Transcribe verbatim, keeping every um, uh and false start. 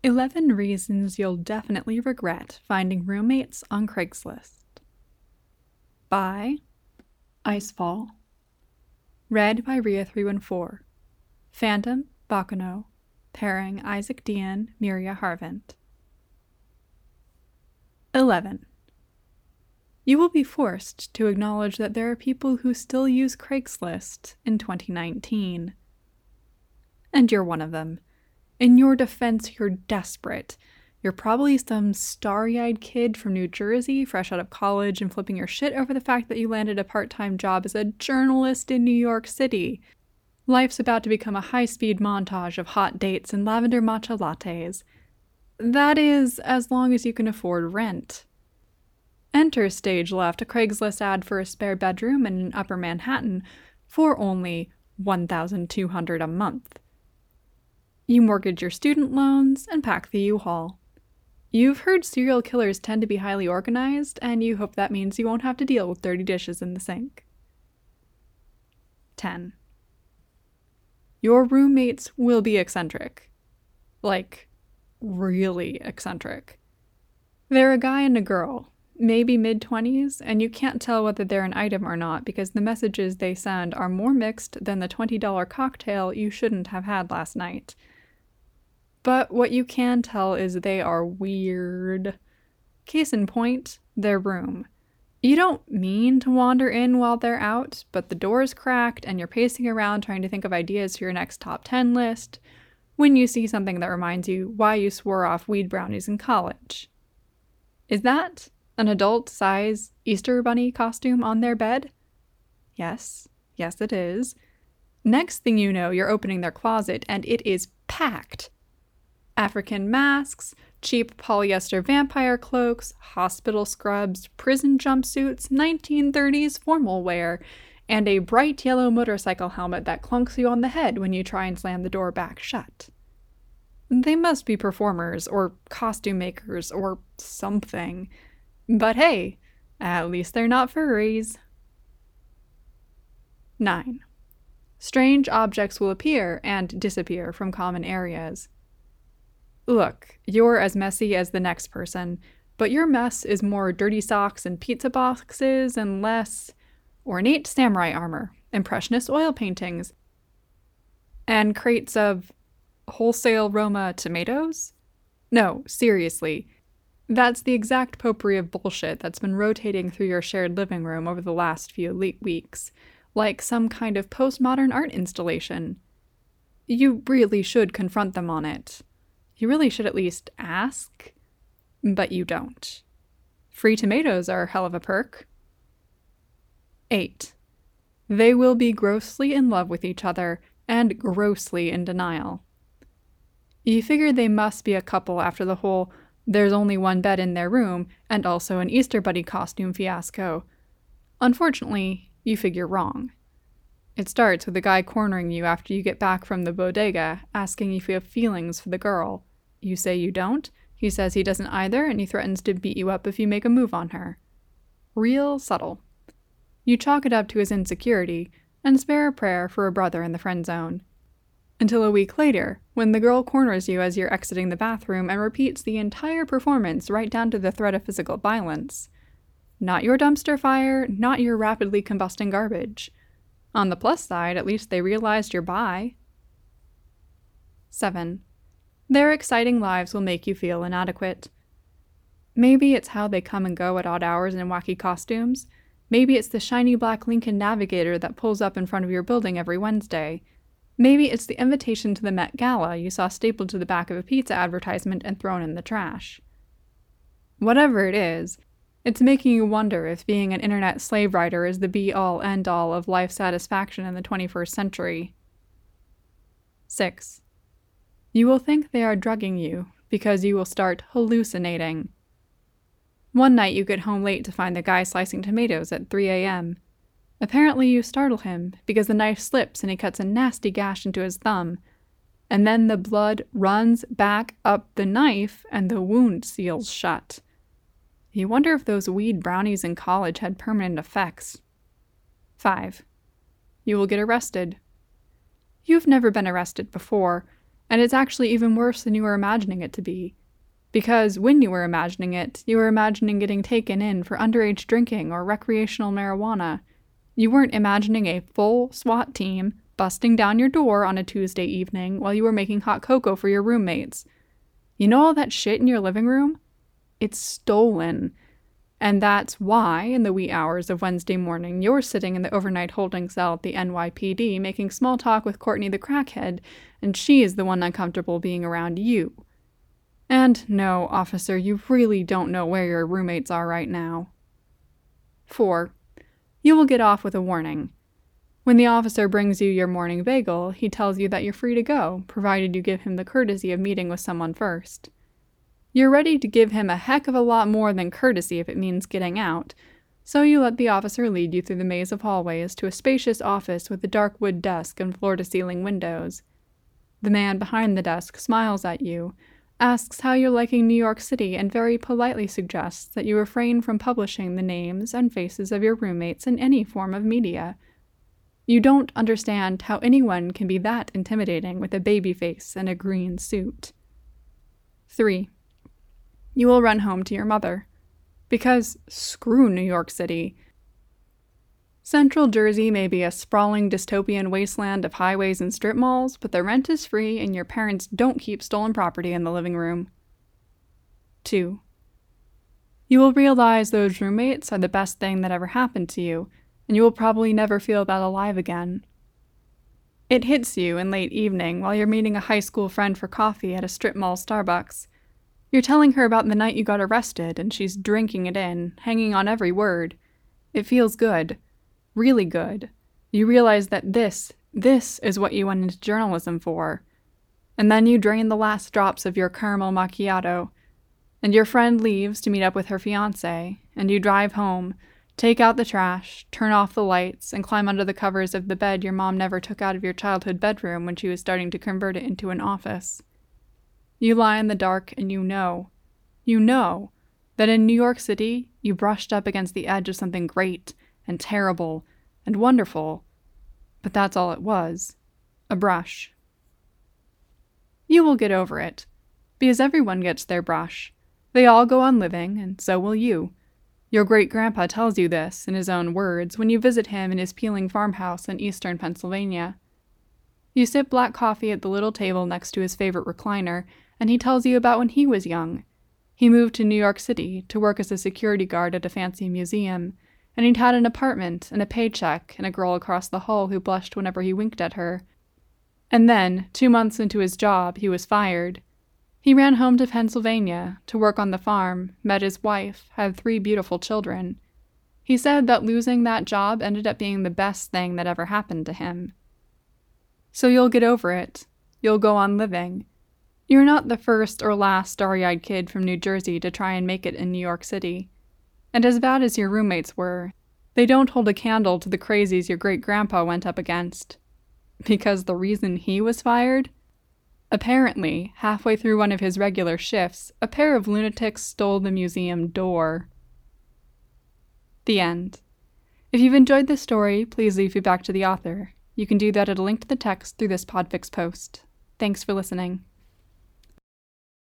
eleven Reasons You'll Definitely Regret Finding Roommates on Craigslist by Icefall. Read by Ria three one four. Phantom, Bakano. Pairing Isaac Dean, Miria Harvent. eleven. You will be forced to acknowledge that there are people who still use Craigslist in twenty nineteen. And you're one of them. In your defense, you're desperate. You're probably some starry-eyed kid from New Jersey, fresh out of college, and flipping your shit over the fact that you landed a part-time job as a journalist in New York City. Life's about to become a high-speed montage of hot dates and lavender matcha lattes. That is, as long as you can afford rent. Enter stage left a Craigslist ad for a spare bedroom in Upper Manhattan for only one thousand two hundred dollars a month. You mortgage your student loans and pack the U-Haul. You've heard serial killers tend to be highly organized, and you hope that means you won't have to deal with dirty dishes in the sink. ten. Your roommates will be eccentric. Like, really eccentric. They're a guy and a girl, maybe mid-twenties, and you can't tell whether they're an item or not because the messages they send are more mixed than the twenty dollar cocktail you shouldn't have had last night. But what you can tell is they are weird. Case in point, their room. You don't mean to wander in while they're out, but the door's cracked and you're pacing around trying to think of ideas for your next top ten list when you see something that reminds you why you swore off weed brownies in college. Is that an adult-size Easter Bunny costume on their bed? Yes. Yes, it is. Next thing you know, you're opening their closet and it is packed. African masks, cheap polyester vampire cloaks, hospital scrubs, prison jumpsuits, nineteen thirties formal wear, and a bright yellow motorcycle helmet that clunks you on the head when you try and slam the door back shut. They must be performers, or costume makers, or something. But hey, at least they're not furries. nine. Strange objects will appear and disappear from common areas. Look, you're as messy as the next person, but your mess is more dirty socks and pizza boxes and less ornate samurai armor, impressionist oil paintings, and crates of wholesale Roma tomatoes? No, seriously. That's the exact potpourri of bullshit that's been rotating through your shared living room over the last few le- weeks, like some kind of postmodern art installation. You really should confront them on it. You really should at least ask, but you don't. Free tomatoes are a hell of a perk. eight. They will be grossly in love with each other and grossly in denial. You figure they must be a couple after the whole there's only one bed in their room and also an Easter Bunny costume fiasco. Unfortunately, you figure wrong. It starts with a guy cornering you after you get back from the bodega, asking if you have feelings for the girl. You say you don't, he says he doesn't either, and he threatens to beat you up if you make a move on her. Real subtle. You chalk it up to his insecurity, and spare a prayer for a brother in the friend zone. Until a week later, when the girl corners you as you're exiting the bathroom and repeats the entire performance right down to the threat of physical violence. Not your dumpster fire, not your rapidly combusting garbage. On the plus side, at least they realized you're bi. seven. Their exciting lives will make you feel inadequate. Maybe it's how they come and go at odd hours in wacky costumes. Maybe it's the shiny black Lincoln Navigator that pulls up in front of your building every Wednesday. Maybe it's the invitation to the Met Gala you saw stapled to the back of a pizza advertisement and thrown in the trash. Whatever it is, it's making you wonder if being an internet slave rider is the be-all, end-all of life satisfaction in the twenty-first century. six. You will think they are drugging you because you will start hallucinating. One night you get home late to find the guy slicing tomatoes at three a.m. Apparently you startle him because the knife slips and he cuts a nasty gash into his thumb, and then the blood runs back up the knife and the wound seals shut. You wonder if those weed brownies in college had permanent effects. five. You will get arrested. You've never been arrested before, And it's actually even worse than you were imagining it to be. Because when you were imagining it, you were imagining getting taken in for underage drinking or recreational marijuana. You weren't imagining a full SWAT team busting down your door on a Tuesday evening while you were making hot cocoa for your roommates. You know all that shit in your living room? It's stolen. And that's why, in the wee hours of Wednesday morning, you're sitting in the overnight holding cell at the N Y P D making small talk with Courtney the crackhead, and she is the one uncomfortable being around you. And no, officer, you really don't know where your roommates are right now. four. You will get off with a warning. When the officer brings you your morning bagel, he tells you that you're free to go, provided you give him the courtesy of meeting with someone first. You're ready to give him a heck of a lot more than courtesy if it means getting out, so you let the officer lead you through the maze of hallways to a spacious office with a dark wood desk and floor-to-ceiling windows. The man behind the desk smiles at you, asks how you're liking New York City, and very politely suggests that you refrain from publishing the names and faces of your roommates in any form of media. You don't understand how anyone can be that intimidating with a baby face and a green suit. three. You will run home to your mother. Because screw New York City. Central Jersey may be a sprawling dystopian wasteland of highways and strip malls, but the rent is free and your parents don't keep stolen property in the living room. two. You will realize those roommates are the best thing that ever happened to you, and you will probably never feel that alive again. It hits you in late evening while you're meeting a high school friend for coffee at a strip mall Starbucks. You're telling her about the night you got arrested, and she's drinking it in, hanging on every word. It feels good. Really good. You realize that this, this is what you went into journalism for. And then you drain the last drops of your caramel macchiato, and your friend leaves to meet up with her fiancé, and you drive home, take out the trash, turn off the lights, and climb under the covers of the bed your mom never took out of your childhood bedroom when she was starting to convert it into an office. You lie in the dark and you know, you know, that in New York City you brushed up against the edge of something great and terrible and wonderful, but that's all it was, a brush. You will get over it, because everyone gets their brush. They all go on living, and so will you. Your great-grandpa tells you this in his own words when you visit him in his peeling farmhouse in eastern Pennsylvania. You sip black coffee at the little table next to his favorite recliner, and he tells you about when he was young. He moved to New York City to work as a security guard at a fancy museum, and he'd had an apartment and a paycheck and a girl across the hall who blushed whenever he winked at her. And then, two months into his job, he was fired. He ran home to Pennsylvania to work on the farm, met his wife, had three beautiful children. He said that losing that job ended up being the best thing that ever happened to him. So you'll get over it. You'll go on living. You're not the first or last starry-eyed kid from New Jersey to try and make it in New York City. And as bad as your roommates were, they don't hold a candle to the crazies your great-grandpa went up against. Because the reason he was fired? Apparently, halfway through one of his regular shifts, a pair of lunatics stole the museum door. The end. If you've enjoyed this story, please leave feedback to the author. You can do that at a link to the text through this Podfix post. Thanks for listening.